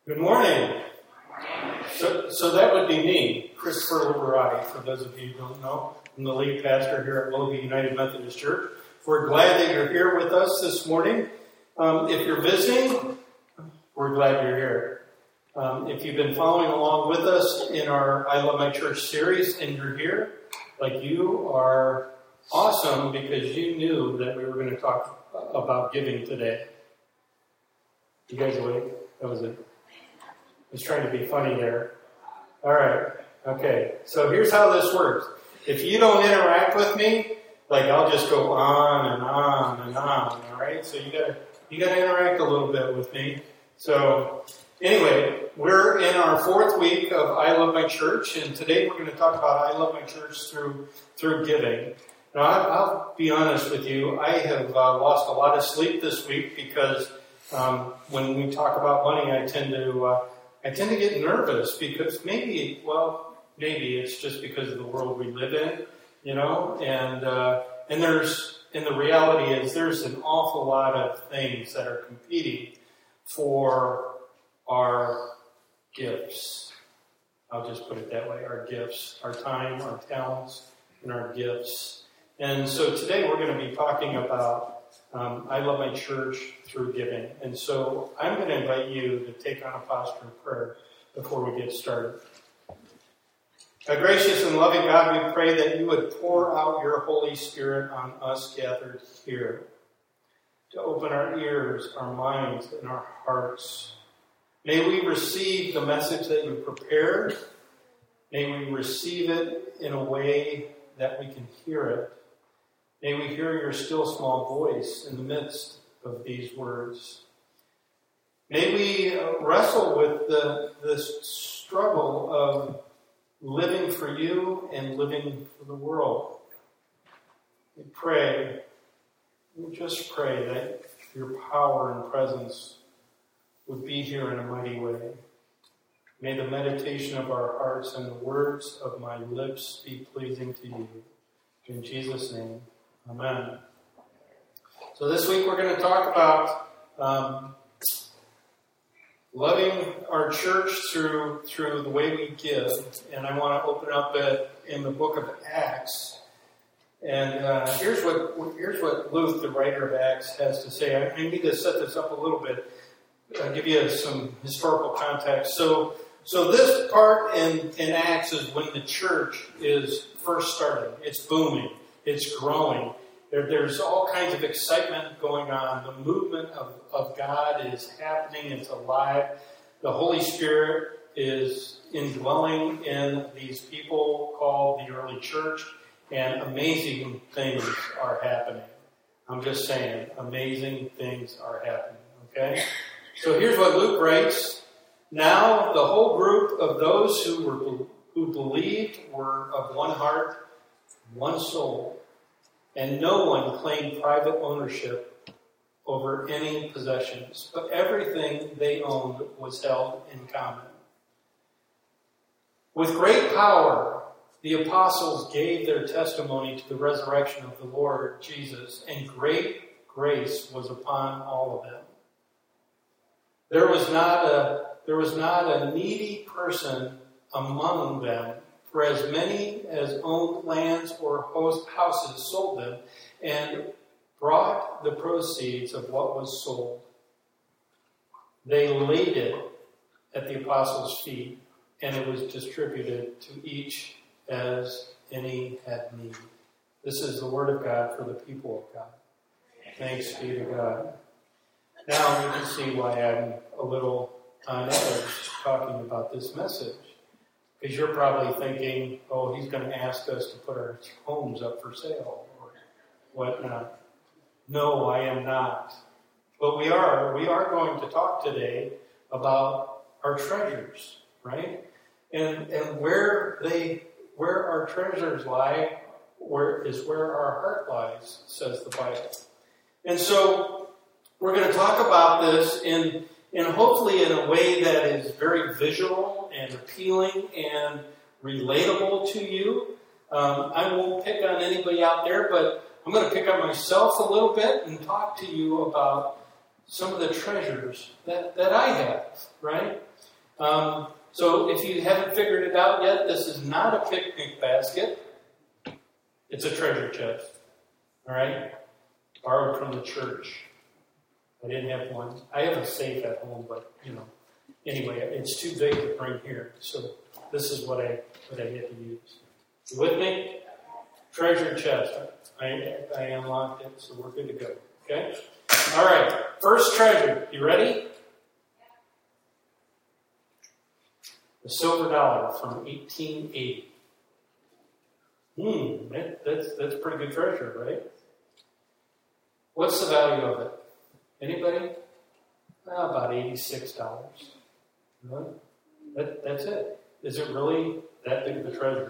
Good morning. So that would be me, Christopher Liberati, for those of you who don't know. I'm the lead pastor here at Willoughby United Methodist Church. We're glad that you're here with us this morning. If you're visiting, we're glad you're here. If you've been following along with us in our I Love My Church series and you're here, you are awesome because you knew that we were going to talk about giving today. You guys awake? That was it. I was trying to be funny there. All right. Okay. So here's how this works. If you don't interact with me, I'll just go on and on and on. All right. So you gotta interact a little bit with me. So anyway, we're in our fourth week of I Love My Church, and today we're going to talk about I Love My Church through giving. Now, I'll be honest with you. I have lost a lot of sleep this week because when we talk about money, I tend to get nervous because maybe it's just because of the world we live in, and the reality is there's an awful lot of things that are competing for our gifts. I'll just put it that way, our gifts, our time, our talents, and our gifts. And so today we're going to be talking about I Love My Church through giving. And so I'm going to invite you to take on a posture of prayer before we get started. Our gracious and loving God, we pray that you would pour out your Holy Spirit on us gathered here, to open our ears, our minds, and our hearts. May we receive the message that you prepared. May we receive it in a way that we can hear it. May we hear your still small voice in the midst of these words. May we wrestle with this struggle of living for you and living for the world. We just pray that your power and presence would be here in a mighty way. May the meditation of our hearts and the words of my lips be pleasing to you. In Jesus' name. Amen. So this week we're going to talk about loving our church through the way we give. And I want to open up in the book of Acts. And here's what Luke, the writer of Acts, has to say. I need to set this up a little bit. I'll give you some historical context. So this part in Acts is when the church is first starting. It's booming. It's growing. There's all kinds of excitement going on. The movement of God is happening. It's alive. The Holy Spirit is indwelling in these people called the early church, and amazing things are happening. I'm just saying, amazing things are happening. Okay? So here's what Luke writes. Now the whole group of those who believed were of one heart, one soul, and no one claimed private ownership over any possessions, but everything they owned was held in common. With great power, the apostles gave their testimony to the resurrection of the Lord Jesus, and great grace was upon all of them. There was not a needy person among them. For as many as owned lands or houses sold them and brought the proceeds of what was sold. They laid it at the apostles' feet, and it was distributed to each as any had need. This is the word of God for the people of God. Thanks be to God. Now you can see why I'm a little on edge talking about this message. Because you're probably thinking, oh, he's going to ask us to put our homes up for sale or whatnot. No, I am not. But we are going to talk today about our treasures, right? And where our treasures lie, where our heart lies, says the Bible. And so we're going to talk about this in hopefully in a way that is very visual and appealing and relatable to you. I won't pick on anybody out there, but I'm going to pick on myself a little bit and talk to you about some of the treasures that I have, right? So if you haven't figured it out yet, this is not a picnic basket. It's a treasure chest. All right? Borrowed from the church. I didn't have one. I have a safe at home, but, anyway, it's too big to bring here. So this is what I had to use. You with me? Treasure chest. I unlocked it, so we're good to go. Okay? All right. First treasure. You ready? A silver dollar from 1880. That's pretty good treasure, right? What's the value of it? Anybody? About $86. Really? That's it. Is it really that big of a treasure?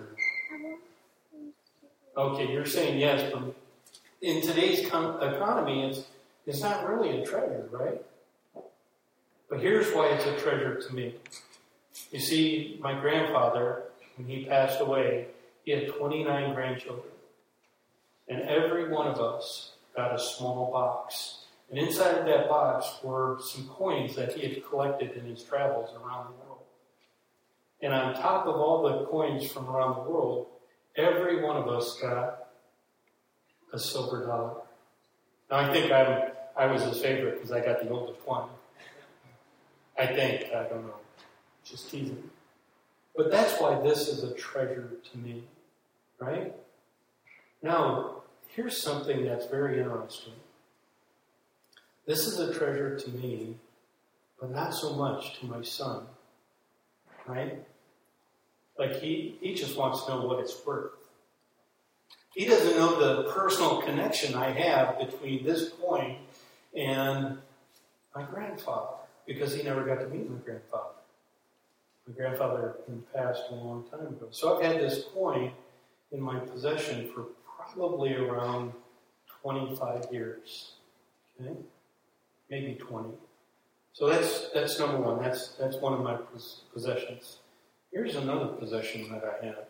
Okay, you're saying yes, but in today's economy, it's not really a treasure, right? But here's why it's a treasure to me. You see, my grandfather, when he passed away, he had 29 grandchildren. And every one of us got a small box. And inside of that box were some coins that he had collected in his travels around the world. And on top of all the coins from around the world, every one of us got a silver dollar. Now, I think I was his favorite because I got the oldest one. I don't know. Just teasing. But that's why this is a treasure to me, right? Now, here's something that's very interesting. This is a treasure to me, but not so much to my son, right? Like he just wants to know what it's worth. He doesn't know the personal connection I have between this coin and my grandfather, because he never got to meet my grandfather. My grandfather passed a long time ago. So I've had this coin in my possession for probably around 25 years. Okay? Maybe 20. So that's number one. That's one of my possessions. Here's another possession that I have.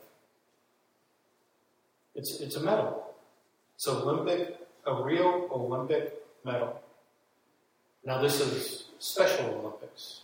It's a medal. It's a real Olympic medal. Now this is Special Olympics.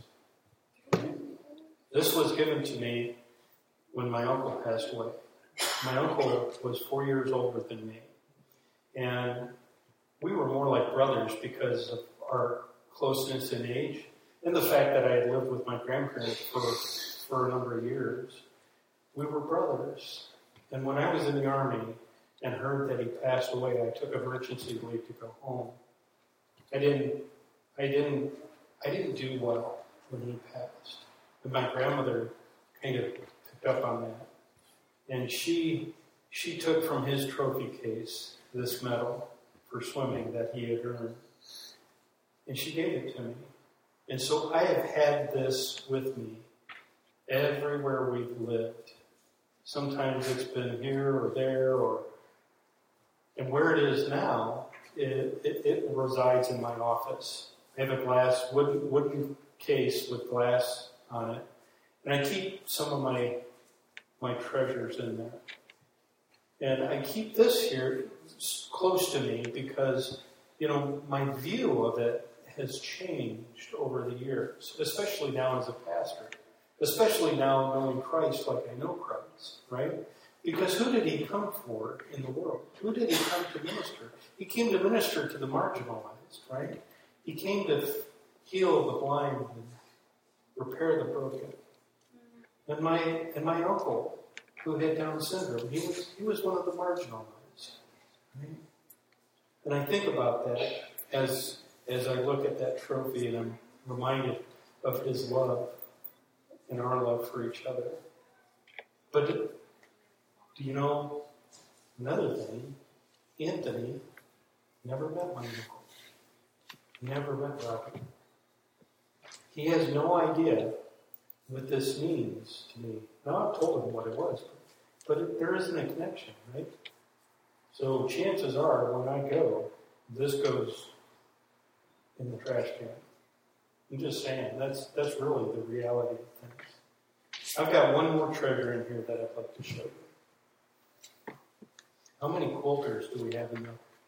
This was given to me when my uncle passed away. My uncle was 4 years older than me. And we were more like brothers because of our closeness in age and the fact that I had lived with my grandparents for a number of years. We were brothers. And when I was in the Army and heard that he passed away, I took emergency leave to go home. I didn't do well when he passed. And my grandmother kind of picked up on that. And she took from his trophy case this medal for swimming that he had earned. And she gave it to me. And so I have had this with me everywhere we've lived. Sometimes it's been here or there, and where it is now, it resides in my office. I have a wooden case with glass on it, and I keep some of my treasures in there. And I keep this here close to me because, my view of it has changed over the years, especially now as a pastor, especially now knowing Christ like I know Christ, right? Because who did he come for in the world? Who did he come to minister? He came to minister to the marginalized, right? He came to heal the blind and repair the broken. And my uncle, who had Down syndrome, he was one of the marginalized, right? And I think about that as I look at that trophy, and I'm reminded of his love and our love for each other. But do you know another thing? Anthony never met my uncle. Never met Robert. He has no idea what this means to me. Now I've told him what it was, but there isn't a connection, right? So chances are when I go, this goes in the trash can. I'm just saying, that's really the reality of things. I've got one more treasure in here that I'd like to show you. How many quilters do we have in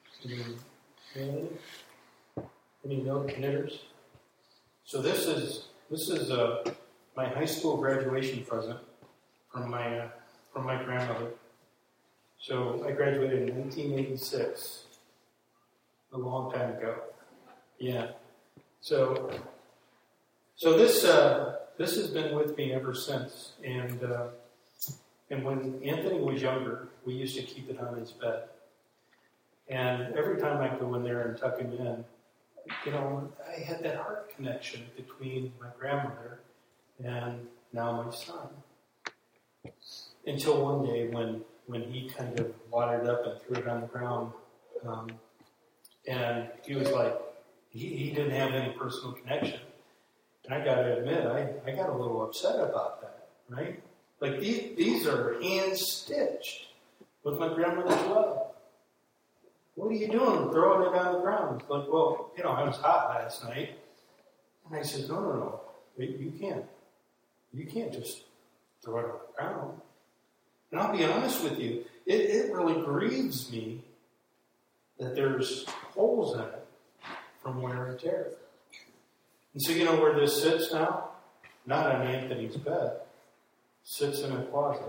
the any note knitters? So this is my high school graduation present from my grandmother. So I graduated in 1986, a long time ago. Yeah. So this has been with me ever since. And when Anthony was younger, we used to keep it on his bed. And every time I go in there and tuck him in, I had that heart connection between my grandmother and now my son. Until one day when he kind of watered up and threw it on the ground, and he was like, he didn't have any personal connection. And I got to admit, I got a little upset about that, right? Like these are hand-stitched with my grandmother's love. What are you doing throwing it on the ground? It's like, well, I was hot last night. And I said, no. You can't just throw it on the ground. And I'll be honest with you, it really grieves me that there's holes in it from wear and tear. And so you know where this sits now? Not on Anthony's bed. It sits in a closet.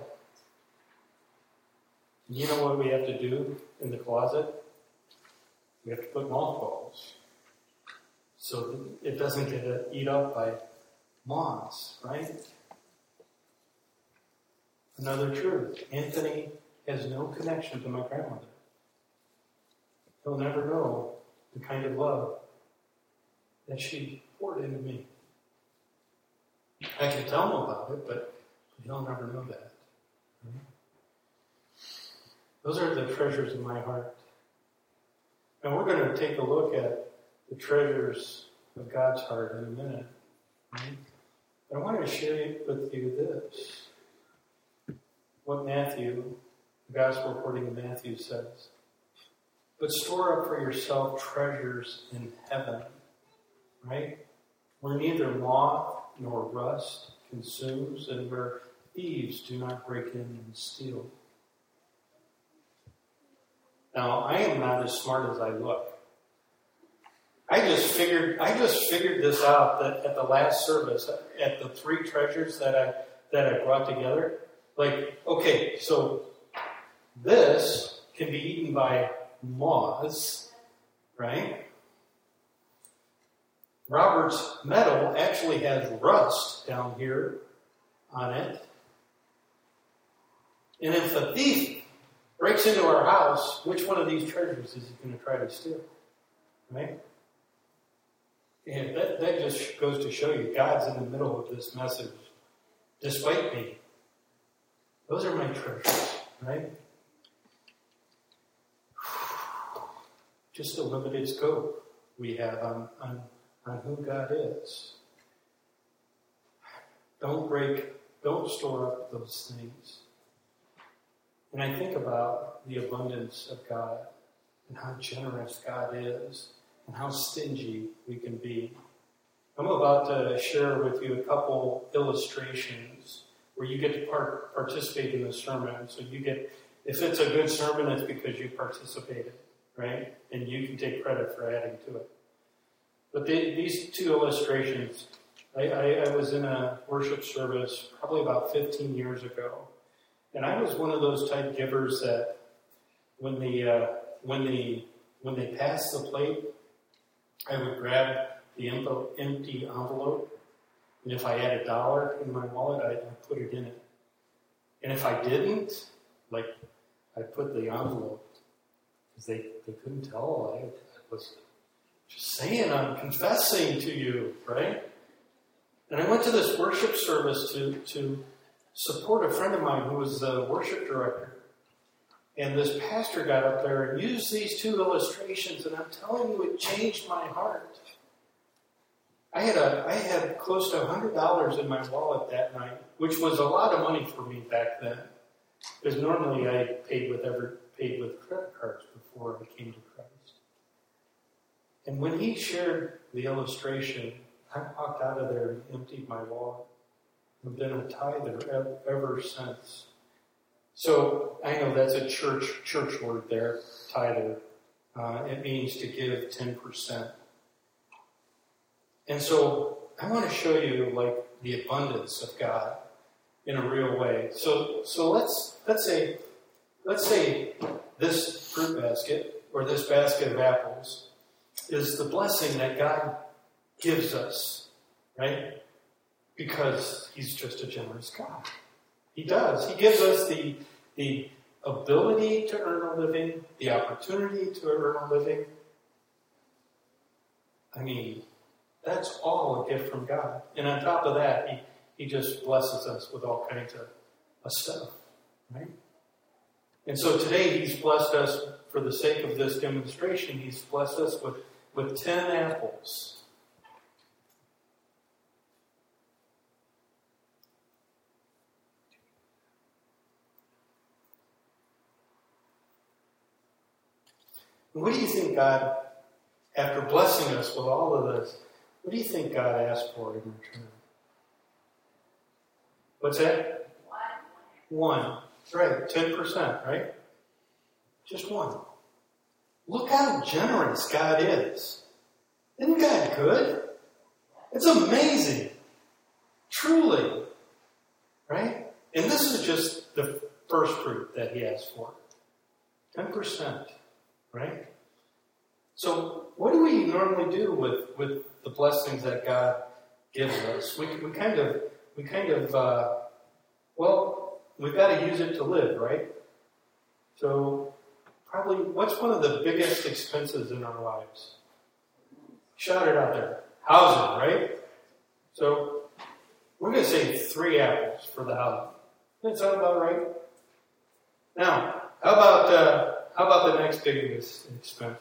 And you know what we have to do in the closet? We have to put mothballs so that it doesn't get eaten up by moths, right? Another truth. Anthony has no connection to my grandmother. He'll never know the kind of love that she poured into me. I can tell him about it, but he'll never know that. Right? Those are the treasures of my heart. And we're going to take a look at the treasures of God's heart in a minute. Right? But I want to share with you this. What Matthew, the Gospel according to Matthew says. But store up for yourself treasures in heaven. Right? Where neither moth nor rust consumes, and where thieves do not break in and steal. Now, I am not as smart as I look. I just figured this out that at the last service, at the three treasures that I brought together. Like, okay, so this can be eaten by moths, right? Robert's medal actually has rust down here on it. And if a thief breaks into our house, which one of these treasures is he going to try to steal? Right? And that just goes to show you God's in the middle of this message, despite me. Those are my treasures, right? Just a limited scope we have on who God is. Don't store up those things. And I think about the abundance of God and how generous God is and how stingy we can be. I'm about to share with you a couple illustrations where you get to participate in the sermon. So you get, if it's a good sermon, it's because you participated, right? And you can take credit for adding to it. But these two illustrations, I was in a worship service probably about 15 years ago. And I was one of those type givers that when they passed the plate, I would grab the empty envelope, and if I had $1 in my wallet, I'd put it in it. And if I didn't, I'd put the envelope, because they couldn't tell. I was just saying, I'm confessing to you, right? And I went to this worship service to support a friend of mine who was the worship director. And this pastor got up there and used these two illustrations, and I'm telling you, it changed my heart. I had close to $100 in my wallet that night, which was a lot of money for me back then, because normally I paid with credit cards before I came to Christ. And when he shared the illustration, I walked out of there and emptied my wallet. I've been a tither ever since. So I know that's a church word there, tither. It means to give 10%. And so I want to show you the abundance of God in a real way. So let's say this fruit basket or this basket of apples is the blessing that God gives us, right? Because He's just a generous God. He does. He gives us the ability to earn a living, the opportunity to earn a living. I mean, that's all a gift from God. And on top of that, He just blesses us with all kinds of stuff, right? And so today He's blessed us, for the sake of this demonstration, He's blessed us with 10 apples. What do you think God, after blessing us with all of this, what do you think God asked for in return? What's that? One. That's right. 10%, right? Just one. Look how generous God is. Isn't God good? It's amazing. Truly. Right? And this is just the first fruit that He asked for. 10%. Right? So what do we normally do with the blessings that God gives us? We kind of we've got to use it to live, right? So probably, what's one of the biggest expenses in our lives? Shout it out there. Housing, right? So we're going to say 3 apples for the housing. Does that sound about right? Now, how about the next biggest expense?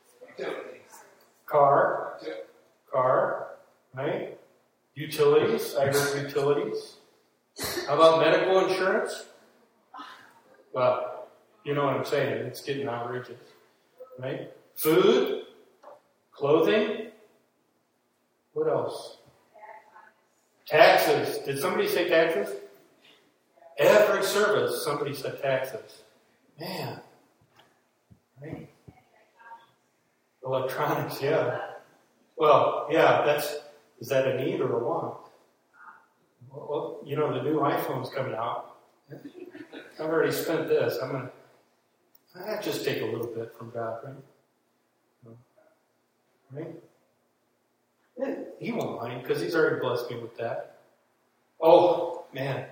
Car, right? Utilities, I heard utilities. How about medical insurance? Well, you know what I'm saying. It's getting outrageous, right? Food, clothing. What else? Taxes. Did somebody say taxes? Every service, somebody said taxes. Man. Right? Electronics, yeah. Well, yeah, is that a need or a want? Well, you know, the new iPhone's coming out. I've already spent this. I just take a little bit from God, right? Right? Yeah, He won't mind, because He's already blessed me with that. Oh, man.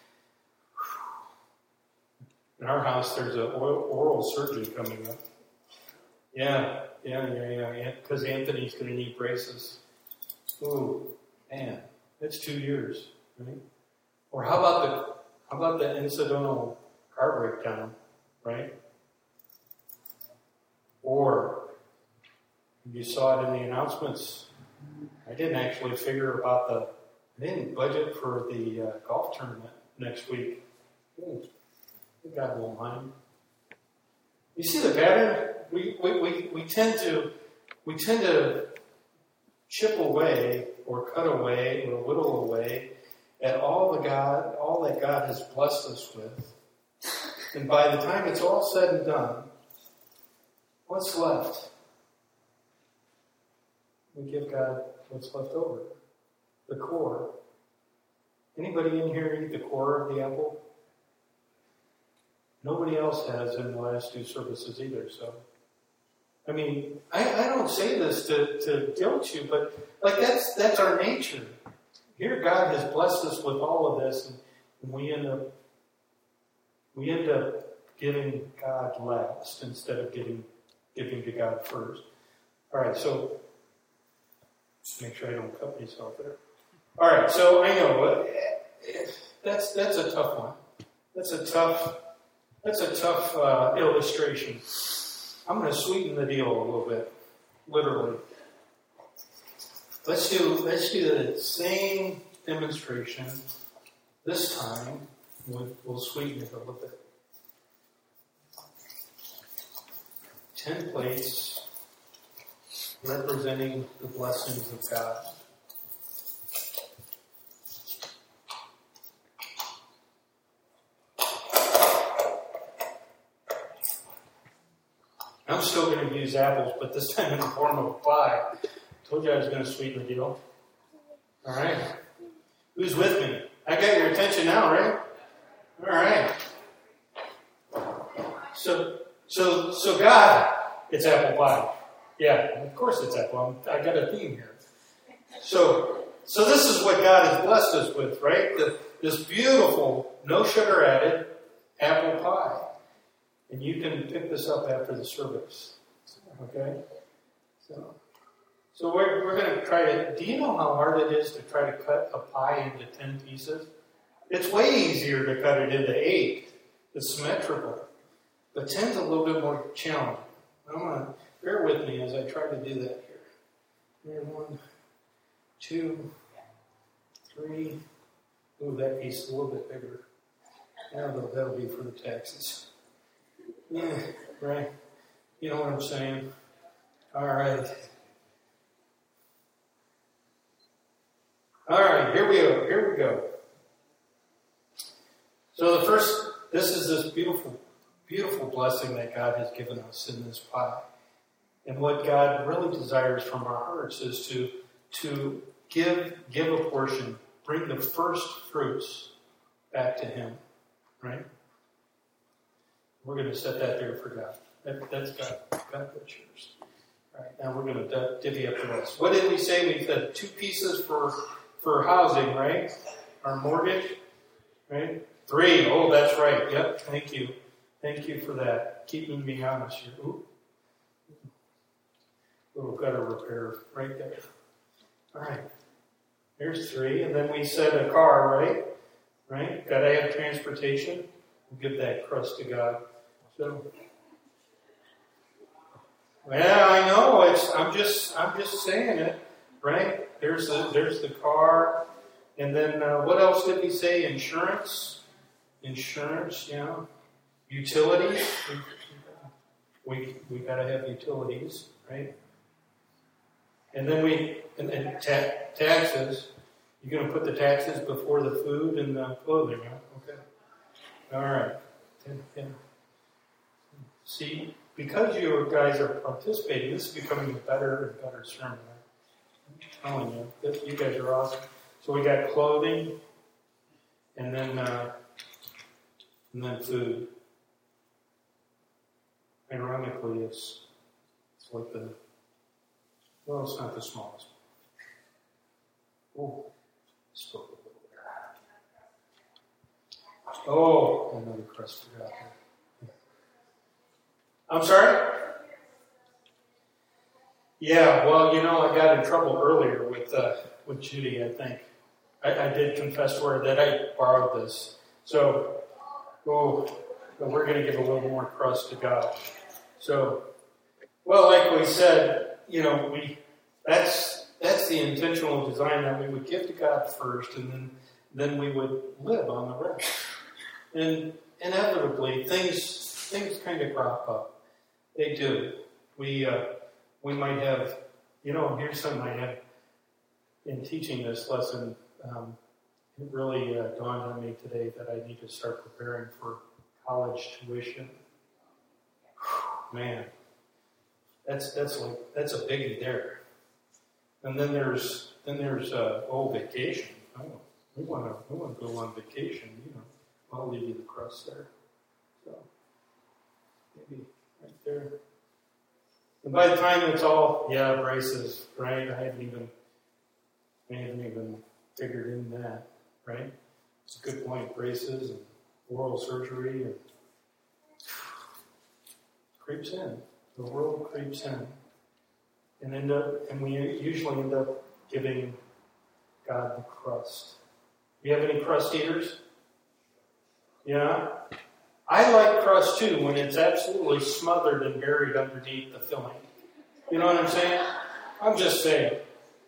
In our house, there's an oral surgery coming up. Yeah. Because Anthony's going to need braces. Ooh, man, that's 2 years, right? Or how about the incidental car breakdown, right? Or you saw it in the announcements. I didn't actually figure about I didn't budget for the golf tournament next week. Ooh. God won't mind. You see the pattern? We tend to chip away or cut away or whittle away at all that God has blessed us with. And by the time it's all said and done, what's left? We give God what's left over. The core. Anybody in here eat the core of the apple? Nobody else has in the last 2 services either. So, I mean, I don't say this to guilt you, but like that's our nature. Here, God has blessed us with all of this, and we end up giving God last instead of giving to God first. All right, so just make sure I don't cut myself there. All right, so I know that's a tough one. That's a tough illustration. I'm going to sweeten the deal a little bit, literally. Let's do the same demonstration. This time, we'll sweeten it a little bit. 10 plates representing the blessings of God. I'm still going to use apples, but this time in the form of a pie. Told you I was going to sweeten the deal. All right. Who's with me? I got your attention now, right? All right. So God, it's apple pie. Yeah, of course it's apple. I got a theme here. So this is what God has blessed us with, right? This beautiful, no sugar added apple pie. And you can pick this up after the service. Okay? So we're going to try to... Do you know how hard it is to try to cut a pie into 10 pieces? It's way easier to cut it into 8. It's symmetrical. But 10's a little bit more challenging. I'm going to... Bear with me as I try to do that here. Here, 1, 2, 3. Ooh, that piece is a little bit bigger. Yeah, that'll be for the taxes. Yeah, right. You know what I'm saying? All right. All right, here we go. So this is this beautiful, beautiful blessing that God has given us in this pie. And what God really desires from our hearts is to give a portion, bring the first fruits back to Him, right? We're going to set that there for God. That's God. God, that's yours. All right, now we're going to divvy up the rest. What did we say? We said 2 pieces for housing, right? Our mortgage, right? 3. Oh, that's right. Yep. Thank you. Thank you for that. Keeping me honest here. Ooh. Little gutter repair right there. All right. There's 3. And then we said a car, right? Right? Got to have transportation. We'll give that crust to God. So, well, I know. I'm just saying it, right? There's the car. And then what else did we say? Insurance, yeah. Utilities. We got to have utilities, right? And then taxes. You're going to put the taxes before the food and the clothing, huh? Okay. All right. 10. See, because you guys are participating, this is becoming a better and better sermon. I'm telling you, you guys are awesome. So we got clothing, and then food. Ironically, it's like it's not the smallest. Oh, spoke a little bit. Oh, another crust forgot. I'm sorry? Yeah, well, I got in trouble earlier with Judy, I think. I did confess to her that I borrowed this. So, but we're going to give a little more crust to God. So, well, like we said, that's the intentional design, that we would give to God first, and then we would live on the rest. And inevitably, things kind of crop up. They do. We might have, here's something I had in teaching this lesson. It really dawned on me today that I need to start preparing for college tuition. Man, that's a biggie there. And then there's vacation. Oh, we want to go on vacation. I'll leave you the crust there. So maybe right there. And by the time it's all braces, right? I haven't even figured in that, right? It's a good point. Braces and oral surgery and creeps in. The world creeps in. And we usually end up giving God the crust. Do you have any crust eaters? Yeah? I like crust too when it's absolutely smothered and buried underneath the filling. You know what I'm saying? I'm just saying.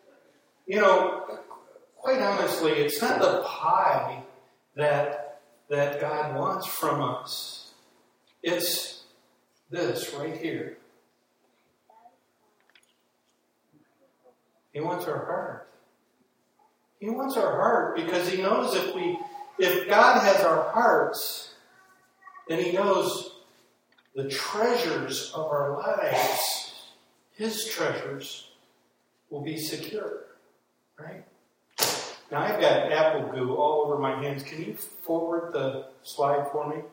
Quite honestly, it's not the pie that God wants from us. It's this right here. He wants our heart. He wants our heart because He knows if God has our hearts, then He knows the treasures of our lives, His treasures, will be secure. Right? Now I've got apple goo all over my hands. Can you forward the slide for me?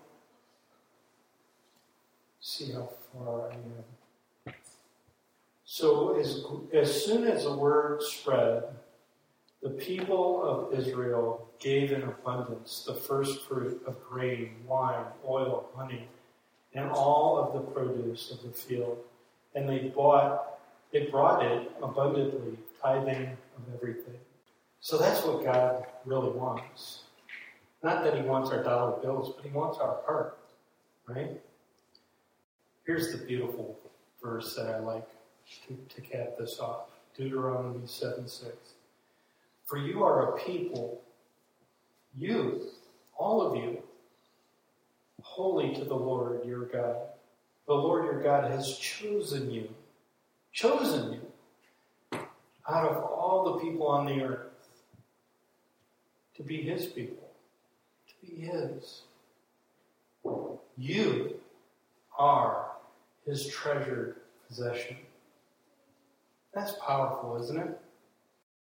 See how far I am. So as soon as the word spread, the people of Israel gave in abundance the first fruit of grain, wine, oil, honey, and all of the produce of the field. And they brought it abundantly, tithing of everything. So that's what God really wants. Not that he wants our dollar bills, but he wants our heart, right? Here's the beautiful verse that I like to cap this off. Deuteronomy 7:6. For you are a people, you, all of you, holy to the Lord your God. The Lord your God has chosen you out of all the people on the earth to be his people, to be his. You are his treasured possession. That's powerful, isn't it?